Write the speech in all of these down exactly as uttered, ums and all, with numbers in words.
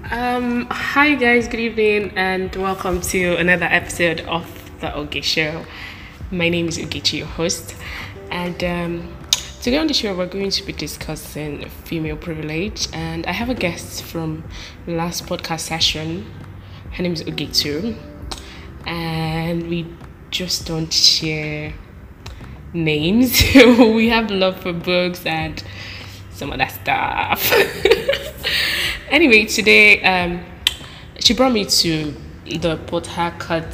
Um, hi guys, good evening, and welcome to another episode of the Oge Show. My name is Ugechi, your host, and um, today on the show we're going to be discussing female privilege. And I have a guest from the last podcast session. Her name is Ugetu, and we just don't share names. We have love for books and some other stuff. Anyway, today um, she brought me to the Port Harcourt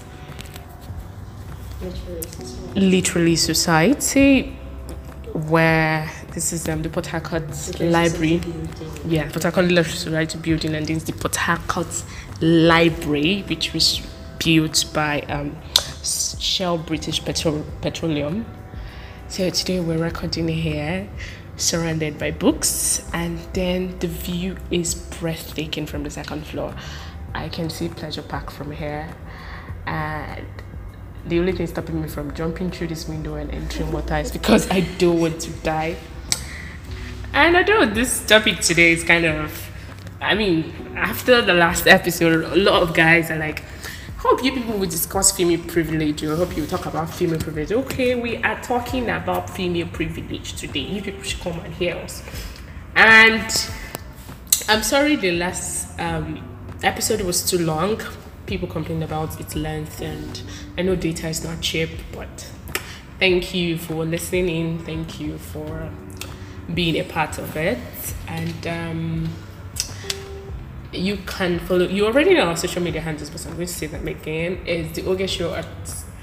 Literary Society, where this is um, the Port Harcourt Library. Yeah, Port Harcourt Literary Society building, and this is the Port Harcourt Library, which was built by um, Shell British Petro- Petroleum. So today we're recording here, surrounded by books, and then the view is breathtaking from the second floor. I can see Pleasure Park from here, and the only thing stopping me from jumping through this window and entering water is because I don't want to die. And I know this topic today is kind of, I mean, after the last episode, a lot of guys are like, hope you people will discuss female privilege, or hope you talk about female privilege. Okay, we are talking about female privilege today. You people should come and hear us. And I'm sorry the last um, episode was too long. People complained about its length, and I know data is not cheap, but thank you for listening in. Thank you for being a part of it. And um you can follow, you already know our social media handles, but I'm going to say them again. It's the Oge Show at,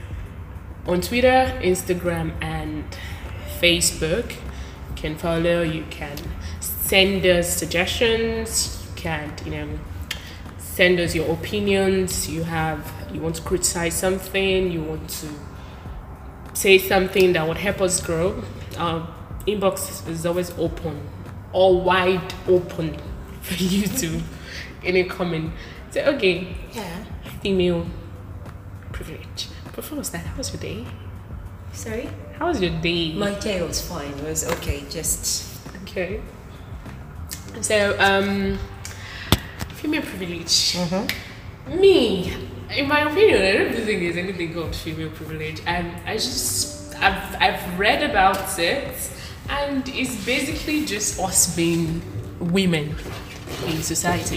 on Twitter, Instagram, and Facebook. You can follow, you can send us suggestions, you can, you know, send us your opinions. You have, you want to criticize something, you want to say something that would help us grow. Our inbox is always open, or wide open for you to any comment. So okay, Yeah. female privilege. But first that, how was your day? Sorry? How was your day? My day was fine. It was okay. Just Okay. So um, female privilege. Mm-hmm. Me, in my opinion, I don't think there's anything called female privilege. And I just I've I've read about it, and it's basically just us being women in society.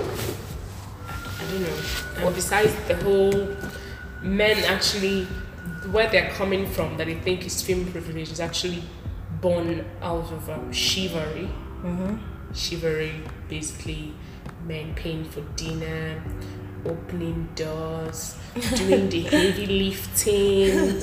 I don't know. And besides the whole men actually, where they're coming from, that they think is female privilege, is actually born out of um, chivalry. mm-hmm. Chivalry, basically men paying for dinner, opening doors, doing the heavy lifting.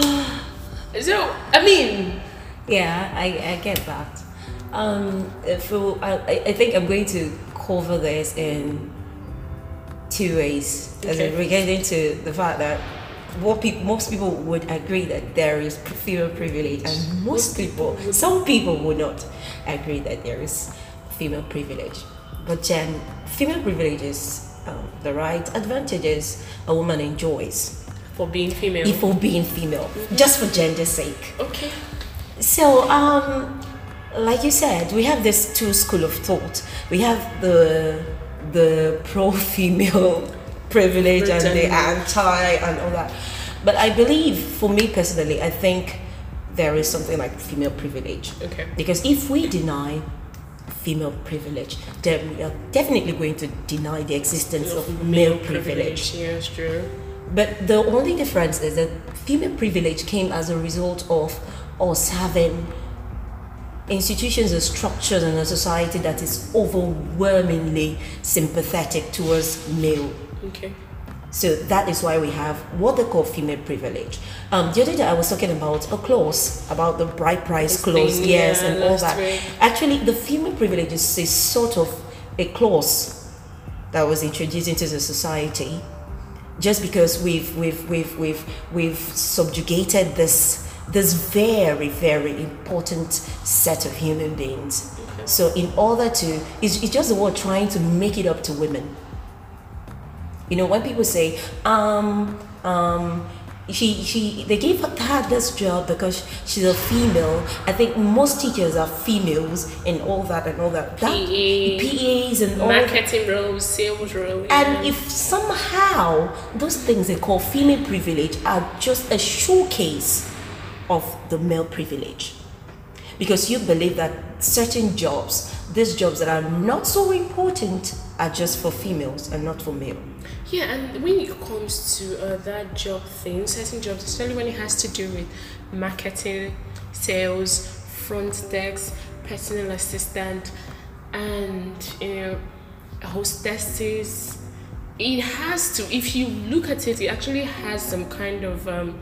So I mean, Yeah, I, I get that. Um, for I, I I think I'm going to cover this in two ways. As Okay. in regarding to the fact that what people, most people would agree that there is female privilege, and most people, some people would not agree that there is female privilege. But then, female privilege is um, the right advantages a woman enjoys for being female. for being female, just for gender's sake. Okay. So, um, like you said, we have this two school of thought. We have the the pro female privilege and the anti and all that. But I believe, for me personally, I think there is something like female privilege. Okay. Because if we deny female privilege, then we are definitely going to deny the existence of male privilege. Yeah, it's true. But the only difference is that female privilege came as a result of us having institutions and structures in a society that is overwhelmingly sympathetic towards male. Okay. So that is why we have what they call female privilege. Um, the other day I was talking about a clause, about the bride price This clause, thing, yes, yeah, and all last that. week. Actually, the female privilege is a sort of a clause that was introduced into the society just because we've we've we've we've we've subjugated this this very very important set of human beings. Okay. So in order to, it's, it's just the word trying to make it up to women. You know, when people say, um, um, she she they gave her this job because she's a female. I think most teachers are females and all that and all that. that P A, P As and all marketing roles, sales roles. and if somehow those things they call female privilege are just a showcase of the male privilege, because you believe that certain jobs, these jobs that are not so important, are just for females and not for male. Yeah, and when it comes to uh, that job thing, certain jobs, especially when it has to do with marketing, sales, front desk, personal assistant, and you know, hostesses, it has to. If you look at it, it actually has some kind of um,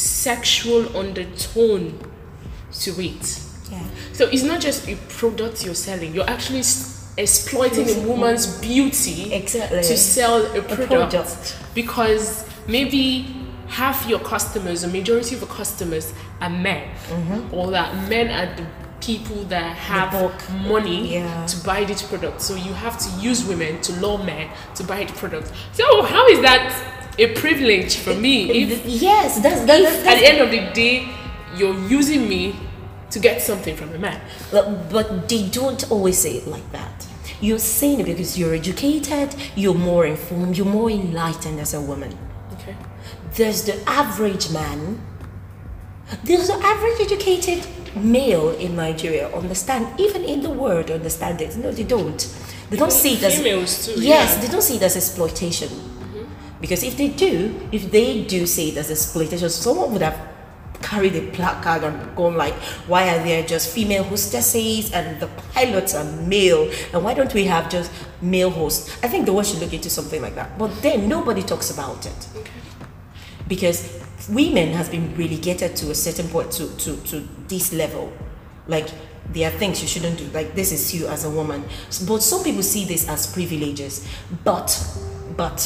sexual undertone to it. Yeah. So it's not just a product you're selling; you're actually exploiting a woman's beauty Exactly. to sell a product, product. because maybe half your customers, a majority of your customers are men, Mm-hmm. or that men are the people that have bulk. money Yeah. to buy this product. So you have to use women to lure men to buy the product. So how is that a privilege for me? If, yes, that's, that, if that's, at the end of the day you're using me to get something from a man. But, but they don't always say it like that. You're saying it because you're educated, you're more informed, you're more enlightened as a woman. Okay. There's the average man, there's the average educated male in Nigeria, understand, even in the word, understand it. No, they don't. They don't see it as females too. yes, yeah. they don't see it as exploitation. Mm-hmm. Because if they do, if they do see it as exploitation, someone would have carried a placard and gone like, why are there just female hostesses and the pilots are male, and why don't we have just male hosts? I think the world should look into something like that. But then nobody talks about it. Okay. Because women has been relegated to a certain point, to, to, to this level. Like, there are things you shouldn't do. Like, this is you as a woman. But some people see this as privileges. But, but,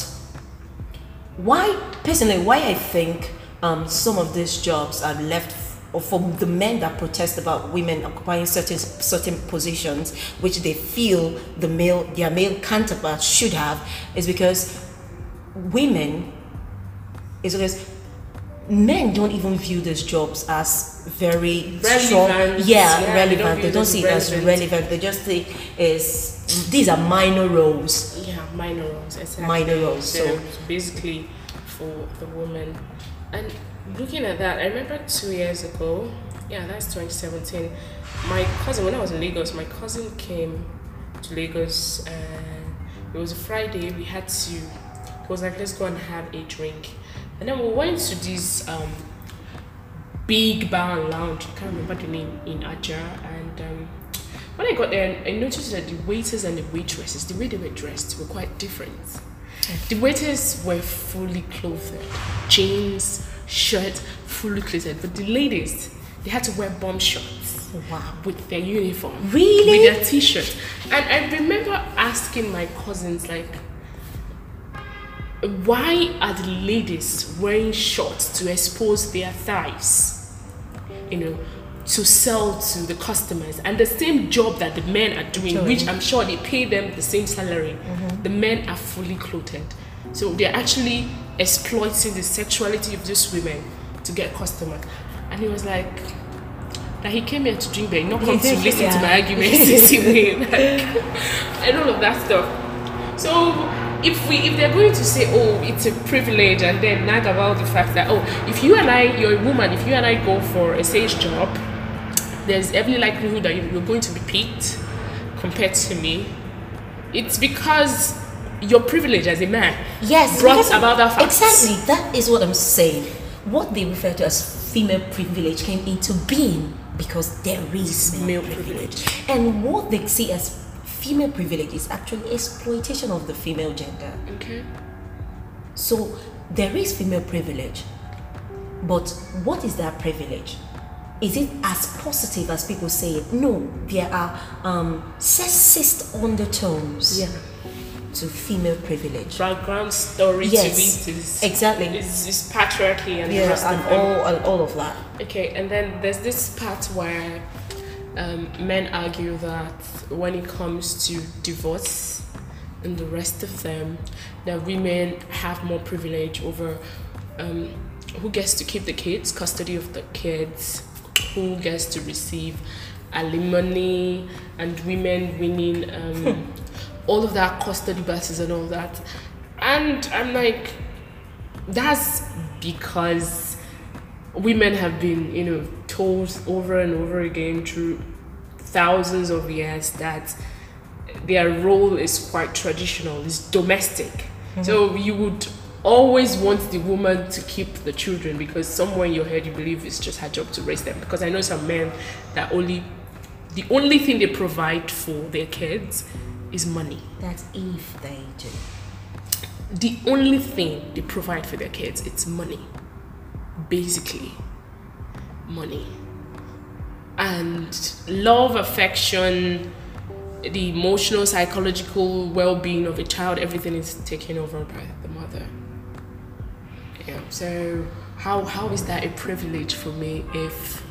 why, personally, why I think um, some of these jobs are left or for the men that protest about women occupying certain certain positions which they feel the male their male counterparts should have, is because women is because men don't even view these jobs as very Relevant. strong. Yeah, Yeah, relevant. they don't They view don't it see it as as relevant. relevant. They just think is these are minor roles. Yeah, minor roles. Exactly. Minor roles, so- So basically, for the woman. And looking at that, I remember two years ago. Yeah, that's twenty seventeen. My cousin, when I was in Lagos, my cousin came to Lagos, and it was a Friday. We had to. It was like, let's go and have a drink, and then we went to this um, big bar and lounge. I can't remember the name, in Aja. And um, when I got there, I noticed that the waiters and the waitresses, the way they were dressed, were quite different. The waiters were fully clothed, jeans, shirt, fully clothed. But the ladies, they had to wear bomb shorts. Wow. With their uniform. Really? With their t-shirt. And I remember asking my cousins, like, why are the ladies wearing shorts to expose their thighs? You know, to sell to the customers, and the same job that the men are doing, Doing. which I'm sure they pay them the same salary. Mm-hmm. The men are fully clothed, so they're actually exploiting the sexuality of these women to get customers. And he was like, that he came here to drink, but he not come to listen to Yeah. my arguments this evening, like, and all of that stuff. So if we if they're going to say, oh, it's a privilege, and then nag about the fact that, oh, if you and I, you're a woman, if you and I go for a sales job, there's every likelihood that you're going to be picked compared to me. It's because your privilege as a man Yes, brought because- about that fact. Exactly, that is what I'm saying. What they refer to as female privilege came into being because there is male, Male privilege. And what they see as female privilege is actually exploitation of the female gender. Okay. So there is female privilege, but what is that privilege? Is it as positive as people say it? No, there are um, sexist undertones Yeah. to female privilege. Background story Yes, to it is exactly. is, is patriarchy and the Yeah, rest and of them. all and all of that. Okay, and then there's this part where um, men argue that when it comes to divorce and the rest of them, that women have more privilege over um, who gets to keep the kids, custody of the kids, who gets to receive alimony, and women winning um, all of that custody battles and all that. And I'm like, that's because women have been, you know, told over and over again through thousands of years that their role is quite traditional, it's domestic. Mm-hmm. So you would always want the woman to keep the children because somewhere in your head you believe it's just her job to raise them. Because I know some men that only, the only thing they provide for their kids is money. That's if they do. The only thing they provide for their kids, it's money. Basically, money. And love, affection, the emotional, psychological well-being of a child, everything is taken over by the mother. Yeah. So how how is that a privilege for me if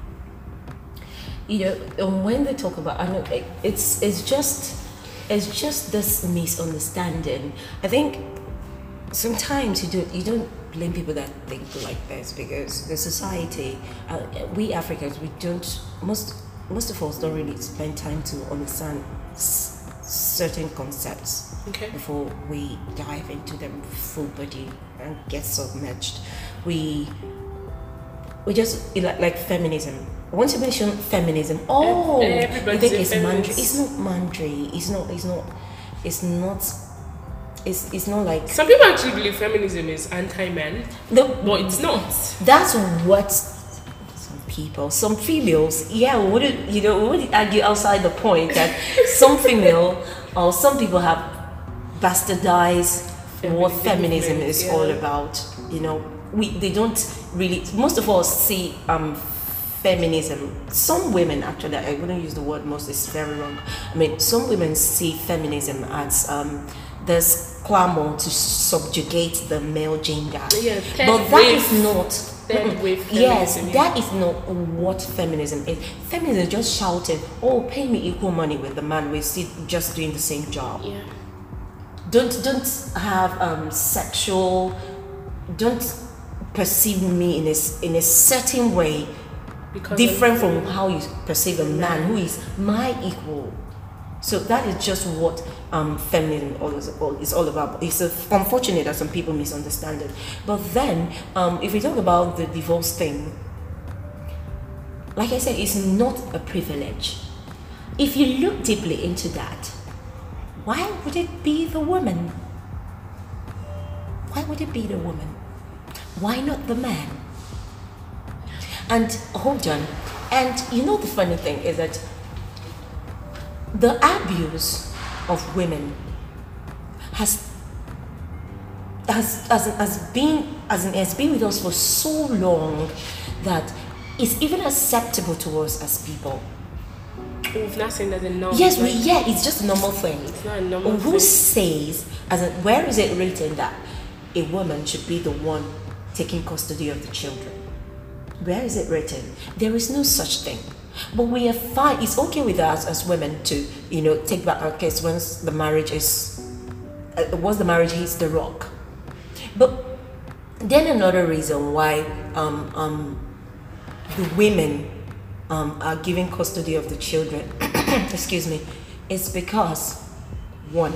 you know um, when they talk about I know it, it's it's just it's just this misunderstanding. I think sometimes you don't you don't blame people that think like this because the society, uh, we Africans, we don't most most of us don't really spend time to understand s- certain concepts okay. before we dive into them full body and get submerged. We we just like, like feminism. Once you mention feminism, oh, you think it's mandry. It's not mandry. It's not. It's not. It's not. It's, it's not like some people actually believe feminism is anti-men, the, but it's not. That's what some people, some females, yeah, wouldn't you know? Wouldn't argue outside the point that some female or some people have bastardized feminism, what feminism is yeah. all about. You know, we they don't really. Most of us see um feminism. Some women actually, I wouldn't use the word most. It's very wrong. I mean, some women see feminism as um. There's clamor to subjugate the male gender, yeah, but that wave, is not. Third wave yes, yeah. that is not what feminism is. Feminism is just shouting, "Oh, pay me equal money with the man. We're still just doing the same job." Yeah. Don't don't have um sexual. Don't perceive me in a in a certain way, because different from how you perceive a man who is my equal. So that is just what um, feminism is all, is all about. It's uh, unfortunate that some people misunderstand it. But then, um, if we talk about the divorce thing, like I said, it's not a privilege. If you look deeply into that, why would it be the woman? Why would it be the woman? Why not the man? And hold on. And you know the funny thing is that the abuse of women has has has, has been as in, has been with us for so long that it's even acceptable to us as people. We've not seen that a normal. Yes, we yeah, it's just a normal thing. It's not a normal Who thing. says as in, where is it written that a woman should be the one taking custody of the children? Where is it written? There is no such thing. But we are fine. It's okay with us as women to, you know, take back our kids once the marriage is, uh, once the marriage hits the rock. But then another reason why um, um, the women um, are giving custody of the children, excuse me, is because one,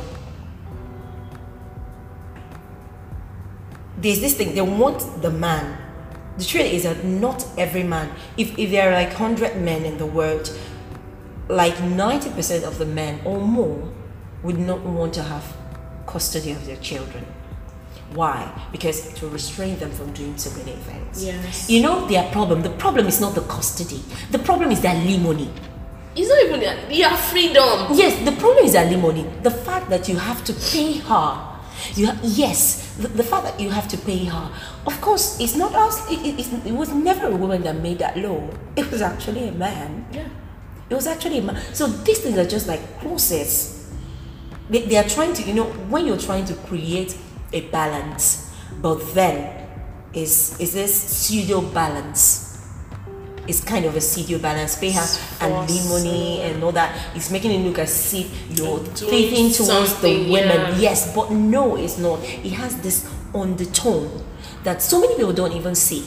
there's this thing they want the man. The truth is that not every man, if, if there are like one hundred men in the world, like ninety percent of the men or more would not want to have custody of their children. Why? Because it will restrain them from doing so many things. Yes. You know their problem? The problem is not the custody. The problem is their alimony. It's not even their, their freedom. Yes, the problem is their alimony. The fact that you have to pay her. You ha- yes, the, the fact that you have to pay her. Of course, it's not us. It, it, it, it was never a woman that made that law. It was actually a man. Yeah. It was actually a man. So these things are just like clauses. They, they are trying to, you know, when you're trying to create a balance, but then is is this pseudo balance? It's kind of a pseudo balance. Pay her alimony and all that. It's making it look as if you're taking towards the women. Yeah. Yes, but no, it's not. It has this undertone that so many people don't even see.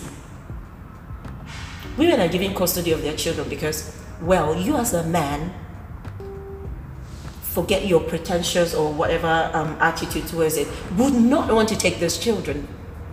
Women are given custody of their children because, well, you as a man, forget your pretentious or whatever um, attitude towards it, would not want to take those children.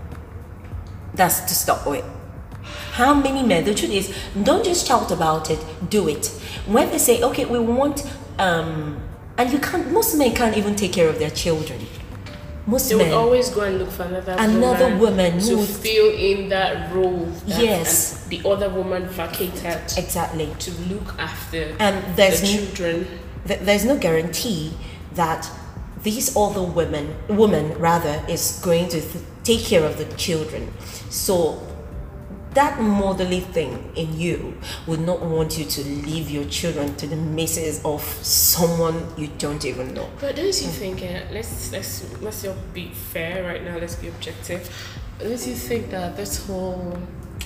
That's to stop with. How many men, the truth is, don't just shout about it, do it. When they say, okay, we want, um, and you can't, most men can't even take care of their children. Most they men would always go and look for another, another woman, woman to would, fill in that role that yes, the other woman vacated. Exactly. To look after and there's the children. Th- there's no guarantee that these other women, woman rather, is going to th- take care of the children. So that motherly thing in you would not want you to leave your children to the messes of someone you don't even know. But don't you think, uh, let's let's let's not be fair right now, let's be objective. Don't you think that this whole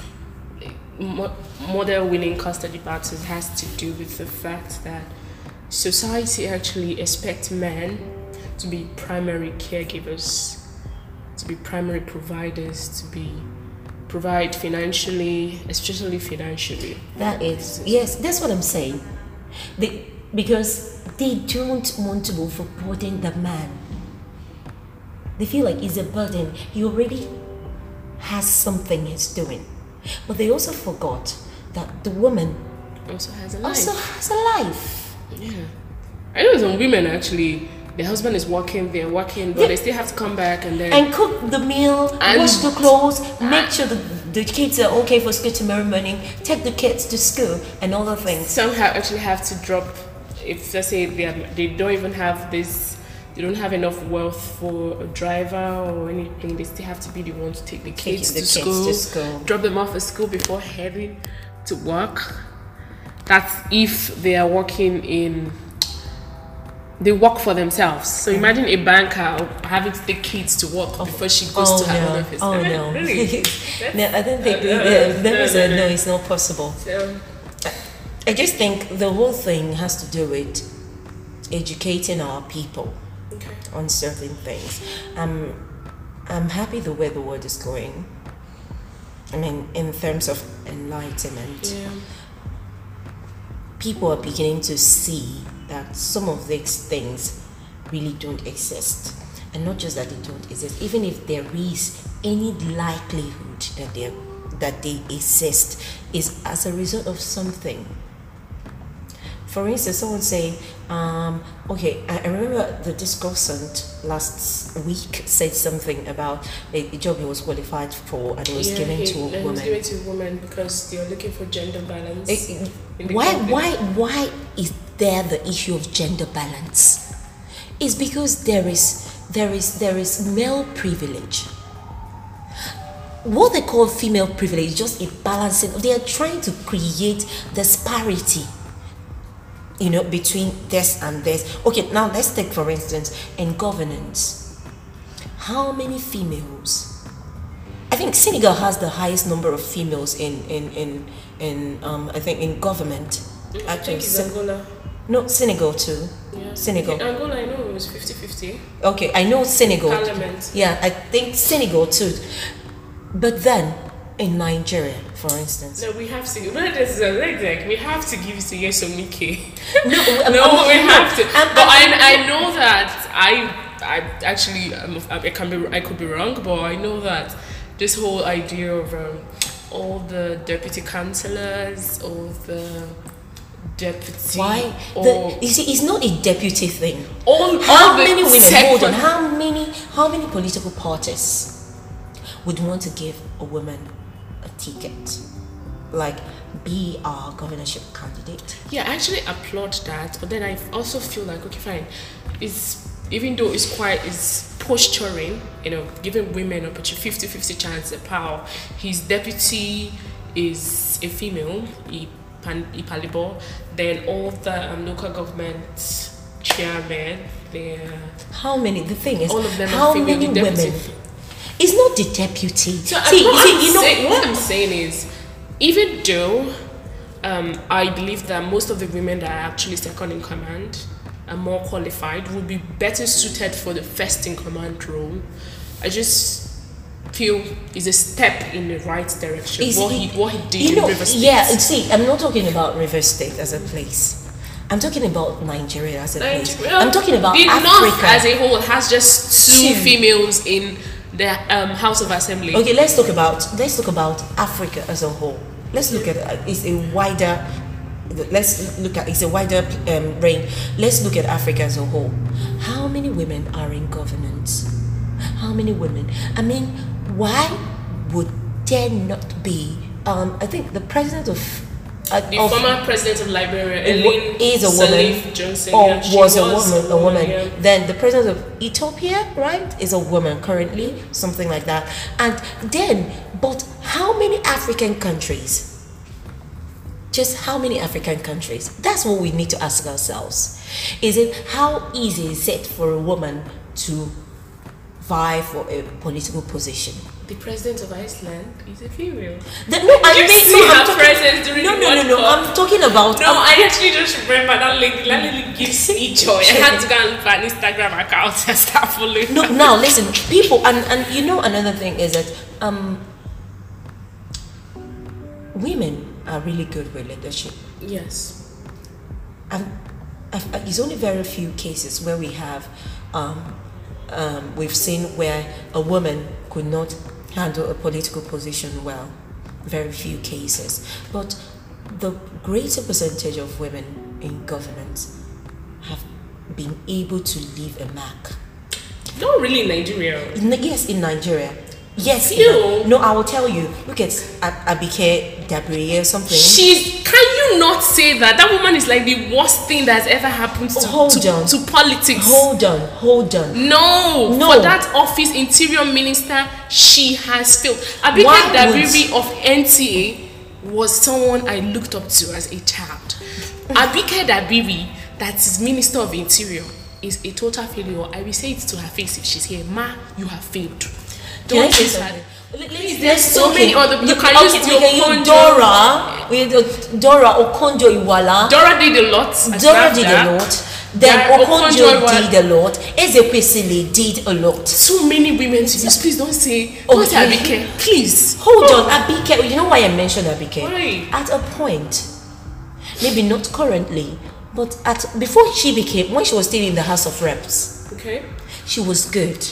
mo- mother winning custody battle has to do with the fact that society actually expects men to be primary caregivers, to be primary providers, to be provide financially, especially financially. That is, yes, that's what I'm saying. They, because they don't want to overburden the man. They feel like it's a burden. He already has something he's doing. But they also forgot that the woman also has a life. Also has a life. Yeah. I know some women actually, the husband is working, they're working, but yeah. they still have to come back and then... And cook the meal, and wash the clothes, make sure the, the kids are okay for school tomorrow morning, take the kids to school, and all the things. Some have actually have to drop, if let's say they, are, they don't even have this, they don't have enough wealth for a driver or anything, they still have to be the one to take the kids, the to, kids school, to school, drop them off at school before heading to work. That's if they are working in... They work for themselves. So imagine a banker having to take kids to work oh, before she goes oh to her no. own office. Oh I mean, no! Really? No, I don't think uh, uh, uh, there no, is no, a no. no. It's not possible. So, I just think the whole thing has to do with educating our people okay. on certain things. Um, I'm happy the way the world is going. I mean, in terms of enlightenment, yeah. people are beginning to see that some of these things really don't exist. And not just that they don't exist, even if there is any likelihood that they that they exist, is as a result of something. For instance, someone say, um, okay, I remember the discussant last week said something about a, a job he was qualified for and it was yeah, given he, to a it woman. was given to a woman because they are looking for gender balance. It, why, why, why is there the issue of gender balance? It's because there is, there is, there is male privilege. What they call female privilege is just a balancing. They are trying to create disparity, you know, between this and this. Okay, now let's take for instance in governance. How many females? I think Senegal has the highest number of females in in in in um I think in government. I think it's Angola. No, Senegal too. Yeah. Senegal. In Angola, I know it was fifty fifty. Okay, I know Senegal. Parliament. Yeah, I think Senegal too. But then in Nigeria, for instance. No, we have to. No, this is a like we have to give it to Yesomike. No, no, I'm, we I'm, have to. I'm, but I'm, I, I know that I, I actually, um, I can be, I could be wrong, but I know that this whole idea of um, all the deputy councillors, all the deputy. Why? The, you see, it's not a deputy thing. All, how all many women? second, Hold on. How many? How many political parties would want to give a woman a ticket, like be our governorship candidate? Yeah, I actually applaud that, but then I also feel like okay, fine. It's even though it's quite it's posturing, you know, giving women a fifty-fifty chance of power. His deputy is a female, Ipalibo. Then all the um, local government chairmen, they're how many? The thing is, all of them how are female. many The women? It's not the deputy. So see, what, see, I'm you know, saying, what I'm saying is, even though um, I believe that most of the women that are actually second in command are more qualified, would be better suited for the first in command role. I just feel is a step in the right direction. Is What it- he what he did You in know, River State. yeah. See, I'm not talking about River State as a place. I'm talking about Nigeria as a place. Nigeria- I'm talking about the North Africa. as a whole has just two Two. females in the um, House of Assembly. Okay, let's talk about let's talk about Africa as a whole. Let's look at uh, it's a wider. Let's look at it's a wider um, range. Let's look at Africa as a whole. How many women are in governance? How many women? I mean, why would there not be? Um, I think the president of uh, The of, former president of Liberia, a wo- Ellen is a woman Sirleaf Johnson, or yeah, she was a woman, a woman. yeah. Then the president of Ethiopia, right, is a woman currently, something like that. And then, but how many African countries? Just how many African countries? That's what we need to ask ourselves. Is it how easy is it for a woman to vie for a political position? The president of Iceland is a female. The, no, I you mean, see no, I'm her talking- presence during no, the no, no, World no. Cup. I'm talking about. No, I'm- I actually just remember that lady. That lady gives me joy. I had to go and look for an Instagram account and start following. No, her. now listen, people, and and you know another thing is that um, women are really good with leadership. Yes. And I've, it's only very few cases where we have, um, um, we've seen where a woman could not handle a political position well. Very few cases, but the greater percentage of women in governance have been able to leave a mark. Not really in Nigeria. In, yes, in Nigeria. Yes. in Few. Ni- no, I will tell you. Look at Ab- Abike Dabiri or something. She's. Can you not say that? That woman is like the worst thing that's ever happened to, Hold to, on. to politics. Hold on, hold on. No, No. for that office, interior minister, she has failed. Abike Why Dabiri of N T A was someone I looked up to as a child. Abike Dabiri, that is minister of interior, is a total failure. I will say it to her face if she's here. Ma, you have failed. Can I Don't say use something? her. Let- Please, let's- there's let's- so okay. many other. You You- can okay, use we your can use Okonjo. Dora. We uh, Dora Okonjo Iweala. Dora did a lot. I Dora snapped did that. a lot. Then Yeah, Okonjo Okonjo did a lot. Ezekwesili did a lot. Too many women to use. Please don't say. Oh, Don't say yeah. Abike. Please. Hold on, Abike. You know why I mentioned Abike? Why? At a point, maybe not currently, but at before she became, when she was still in the House of Reps, Okay. she was good.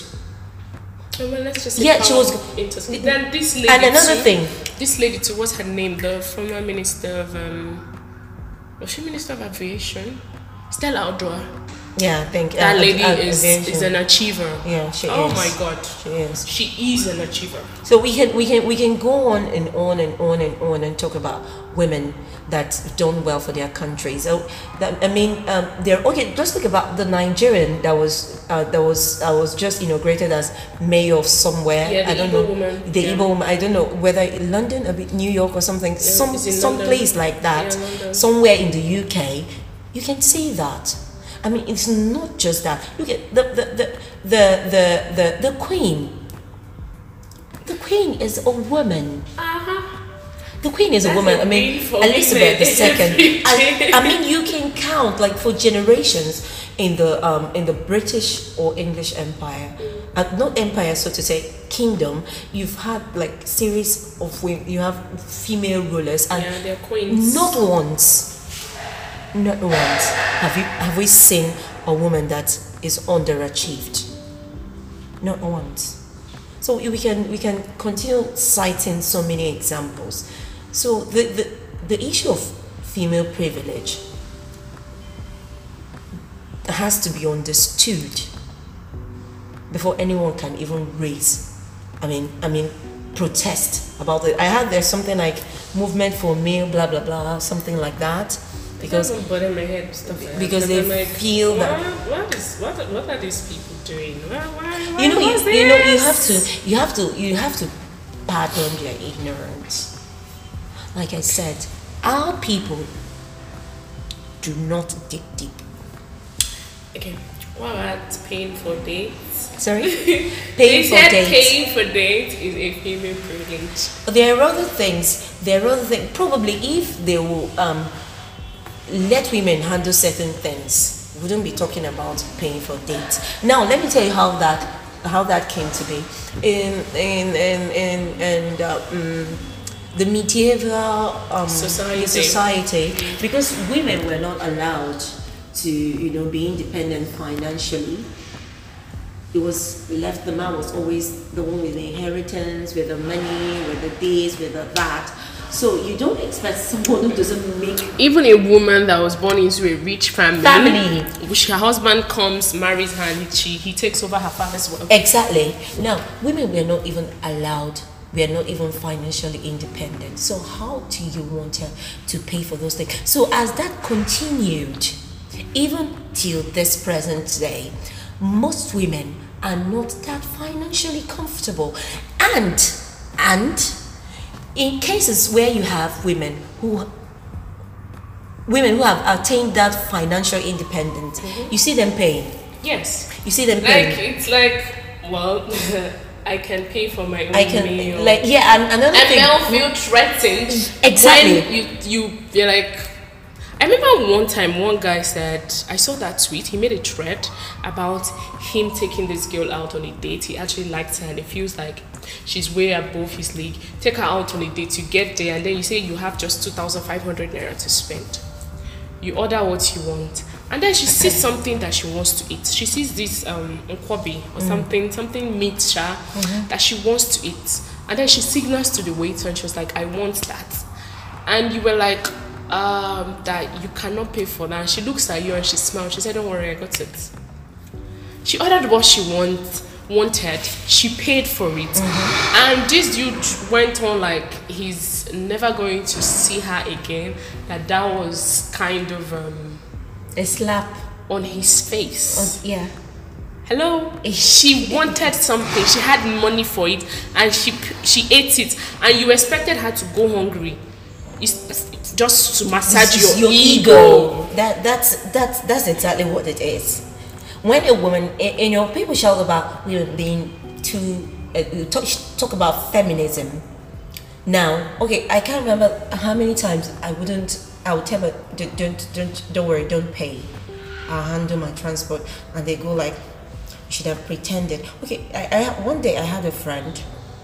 Well, let's just say Yeah, she was- power into- Then this lady. And another too, thing, This lady too. What's her name? The former minister of um. Was she minister of aviation? Stella Odua. yeah, I think That uh, lady uh, is aviation. is an achiever. Yeah, she Oh is. my God. She is. She is an achiever. So we can we can we can go on and on and on and on and talk about women that's done well for their country. So that, I mean, um, they're okay. Just think about the Nigerian that was uh, that was uh, was just inaugurated as mayor of somewhere. Yeah, the I don't Igbo know woman. the Yeah. Igbo woman. I don't know whether in London or New York or something. some it's in some London. place like that. Yeah, London. Somewhere in the U K, you can see that. I mean, it's not just that. Look at the the the the the, the, the Queen. The Queen is a woman. Uh-huh. The Queen is a That's woman. a I mean, win for Elizabeth the women Second. every I, day. I mean, you can count like for generations in the um in the British or English Empire, uh, not empire, so to say, kingdom. You've had like series of women. You have female rulers, and Yeah, they're queens. not once, not once have you have we seen a woman that is underachieved. Not once. So we can we can continue citing so many examples. So the, the, the issue of female privilege has to be understood before anyone can even raise, I mean, I mean, protest about it. I heard there's something like movement for male, blah blah blah, something like that, Because because bother my head stuff like because that. they I'm like, feel that- what, what is what what are these people doing? Why, why, why you know you, was you know you have this? to you have to you have to pardon their ignorance. Like I said, our people do not dig deep. Okay, what about paying for dates? Sorry, They paying for said dates. paying for dates is a female privilege. There are other things. There are other things. Probably if they will um, let women handle certain things, we wouldn't be talking about paying for dates. Now, let me tell you how that how that came to be in in in in, in uh, um, the medieval um, Society. society, because women were not allowed to, you know, be independent financially. It was left, the man was always the one with the inheritance, with the money, with the this, with the that. So you don't expect someone who doesn't make... Even a woman that was born into a rich family, Family. which her husband comes, marries her, and he, he takes over her father's wealth. Exactly. Now, women were not even allowed, we are not even financially independent. So how do you want her to pay for those things? So as that continued, even till this present day, most women are not that financially comfortable. And, and in cases where you have women who women who have attained that financial independence, mm-hmm. you see them paying. Yes. You see them paying. Like, it's like, well, I can pay for my own I can, meal. like, yeah, and another and thing. they'll feel threatened. Exactly. When you, you, you're like, I remember one time one guy said, I saw that tweet, he made a thread about him taking this girl out on a date. He actually liked her and it feels like she's way above his league. Take her out on a date, you get there and then you say you have just two thousand five hundred naira to spend. You order what you want. And then she sees something that she wants to eat. She sees this um nkwobi or mm. something, something meat sha, mm-hmm. that she wants to eat. And then she signals to the waiter and she was like, I want that. And you were like, um, that you cannot pay for that. And she looks at you and she smiles. She said, don't worry, I got it. She ordered what she want, wanted. She paid for it. Mm-hmm. And this dude went on like he's never going to see her again. That that was kind of um, a slap on his face. Oh, yeah. Hello. She wanted something. She had money for it, and she she ate it. And you expected her to go hungry. It's just to massage your, your ego. ego. That that's that's that's exactly what it is. When a woman, you know, people shout about, you know, being too uh, talk, talk about feminism. Now, okay, I can't remember how many times I wouldn't. I would tell her, don't don't don't, don't worry, don't pay. I'll handle my transport, and they go like, you should have pretended. Okay, I, I one day I had a friend.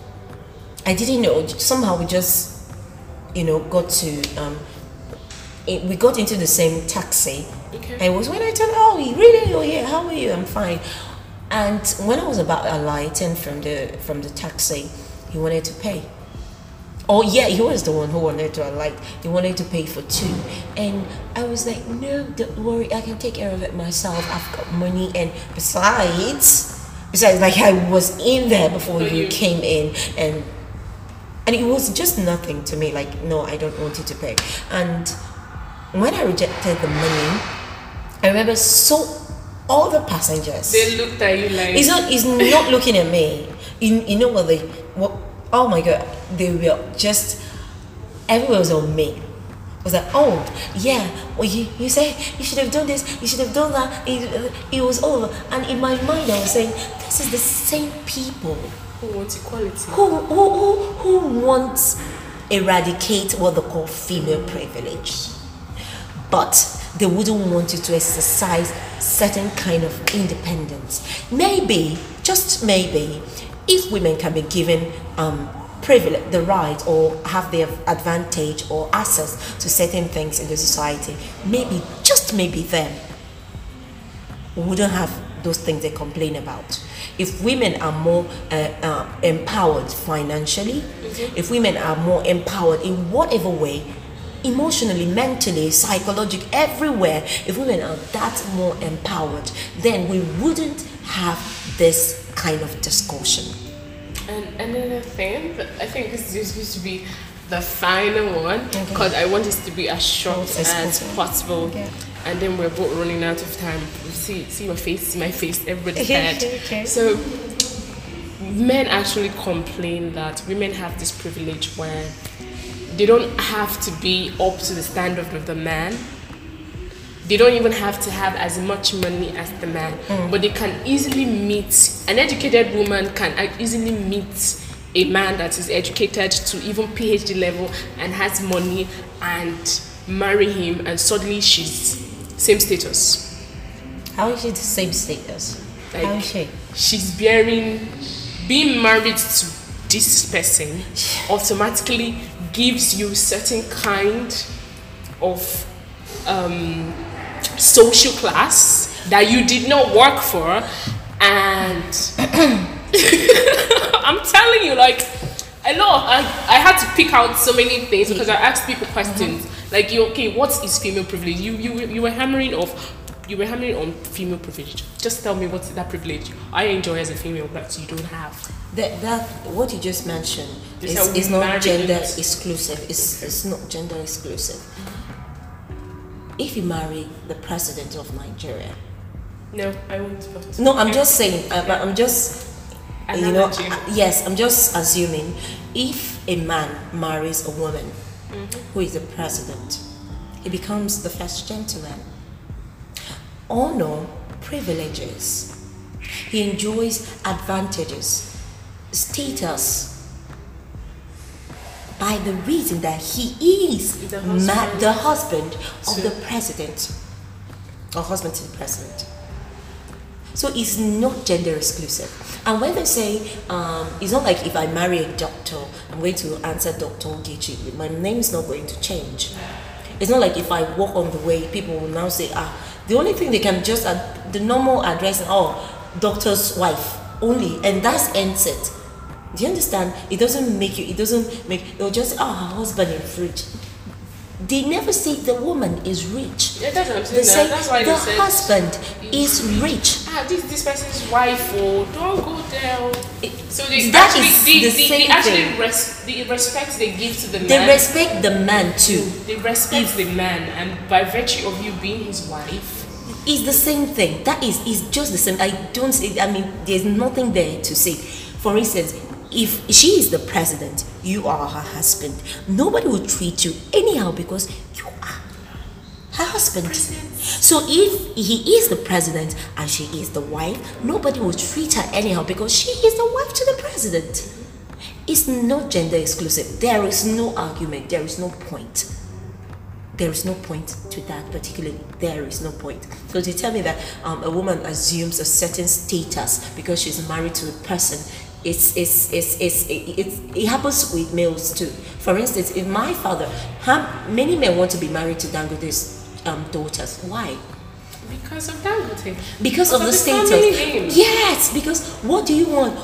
I didn't know. Somehow we just, you know, got to, um, it, we got into the same taxi. Okay. I was, when I told her, oh, really? Oh, yeah, how are you? I'm fine. And when I was about alighting from the, from the taxi, he wanted to pay. Oh, yeah, he was the one who wanted to alight. He wanted to pay for two. And I was like, no, don't worry, I can take care of it myself. I've got money. And besides, besides, like, I was in there before you, you came in. And And it was just nothing to me, like, no, I don't want you to pay. And when I rejected the money, I remember so all the passengers. They looked at you like. He's not. He's not looking at me. You, you know what they? What? Oh my God! They were just. Everyone was on me. I was like, oh yeah. Well, you you say you should have done this. You should have done that. It, it was over. And in my mind, I was saying, this is the same people. Who wants equality? Who, who, who, who wants eradicate what they call female privilege, but they wouldn't want you to exercise certain kind of independence. Maybe, just maybe, if women can be given um, privilege, the right, or have the advantage or access to certain things in the society, maybe, just maybe then, we wouldn't have those things they complain about. If women are more uh, uh, empowered financially, mm-hmm. if women are more empowered in whatever way, emotionally, mentally, psychologically, everywhere, if women are that more empowered, then we wouldn't have this kind of discussion. And another thing, I think this is going to be the final one, because okay. I want this to be as short oh, as, as possible. Okay. And then we're both running out of time. See, see my face, see my face, everybody's tired. Okay. So, men actually complain that women have this privilege where they don't have to be up to the standard of the man. They don't even have to have as much money as the man, mm. but they can easily meet, an educated woman can easily meet a man that is educated to even PhD level and has money and marry him, and suddenly she's same status. How is she the same status? Like, how is she? She's bearing, being married to this person automatically gives you certain kind of um, social class that you did not work for, and I'm telling you, like, a lot. I I had to pick out so many things because I asked people questions. Mm-hmm. Like, you okay? What is female privilege? You you you were hammering off. You were hammering on female privilege. Just tell me what's that privilege I enjoy as a female that you don't have. That that what you just mentioned is, is not gender exclusive. It's it's not gender exclusive. If you marry the president of Nigeria, no, I won't. But no, I'm just saying. I'm, I'm just, you know, yes, I'm just assuming. If a man marries a woman mm-hmm. who is the president, he becomes the first gentleman. Honor, privileges. He enjoys advantages, status, by the reason that he is the husband, ma- the husband of the president, or husband to the president. So it's not gender exclusive. And when they say, um, it's not like if I marry a doctor, I'm going to answer Doctor Ogechi. My name is not going to change. It's not like if I walk on the way, people will now say, ah, the only thing they can just, uh, the normal address, oh, doctor's wife only, and that's ends it. Do you understand? It doesn't make you, it doesn't make, they'll just say, oh, her husband is rich. They never say the woman is rich. Yeah, that's what I'm saying. They say that's why the they said husband is rich. Ah, this this person's wife, or don't go there. It, so they that actually, is they, the they, same they actually thing. res, the respect they give to the they man. They respect the man too. They respect if, the man, and by virtue of you being his wife, it's the same thing. That is, is just the same. I don't say. I mean, there's nothing there to say. For instance, if she is the president, you are her husband. Nobody will treat you anyhow because you are her husband. President. So if he is the president and she is the wife, nobody will treat her anyhow because she is the wife to the president. It's not gender exclusive. There is no argument. There is no point. There is no point to that particularly. There is no point. So to tell me that um, a woman assumes a certain status because she's married to a person, it's, it's, it's, it's, it's, it happens with males too. For instance, if my father, how many men want to be married to Dangote's um, daughters? Why? Because of Dangote. Because, because of, of the, the status. Yes, because what do you want?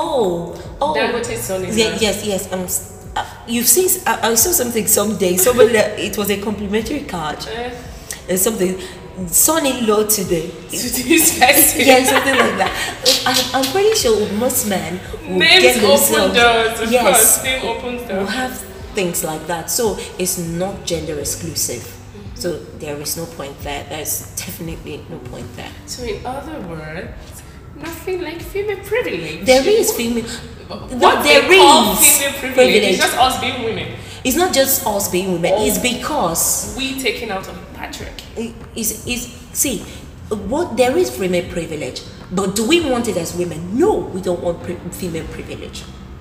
Oh, oh. Dangote's son is yeah, yes, yes. Um, Uh, you've seen, I, I saw something someday, somebody, it was a complimentary card, uh, and something, son-in-law today. To this person. Yeah, something like that. I, I'm pretty sure most men will Names get themselves, open doors, of yes, course, name opens doors. will have things like that. So it's not gender exclusive. Mm-hmm. So there is no point there. There's definitely no point there. So in other words, nothing like female privilege. There is female. What no, they there call is female privilege. privilege. It's just us being women. It's not just us being women. Oh, it's because we taken out of patriarchy. Is is see what there is female privilege, but do we want it as women? No, we don't want pre- female privilege.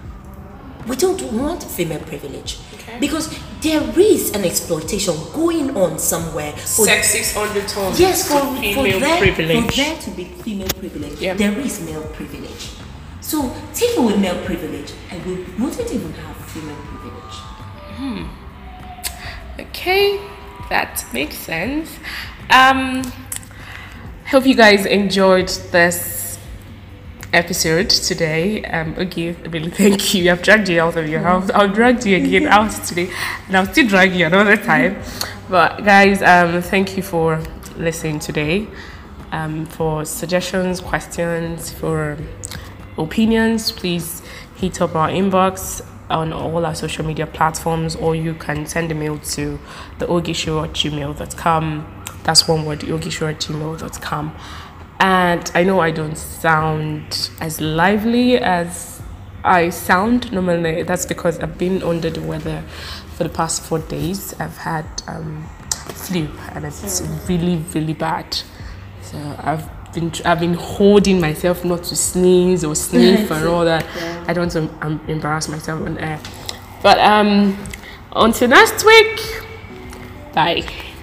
We don't want female privilege okay. because there is an exploitation going on somewhere. Sexist undertones. Yes, for, female for, there, privilege. for there to be female privilege, yep. there is male privilege. So people with male privilege, I would, wouldn't even have female privilege. Hmm. Okay, that makes sense. Um, hope you guys enjoyed this episode today. Um, okay, really thank you. I've dragged you out of your house. I'll drag you again out today, and I'll still drag you another time. But guys, um, thank you for listening today. Um, for suggestions, questions, for opinions, please hit up our inbox on all our social media platforms, or you can send a mail to the ogishow at gmail dot com. That's one word, ogishow at gmail dot com. And I know I don't sound as lively as I sound normally. That's because I've been under the weather for the past four days. I've had um, flu, and it's really, really bad. So I've Been, I've been holding myself not to sneeze or sniff and all that. Yeah. I don't want to um, embarrass myself on air. But um, until next week, bye.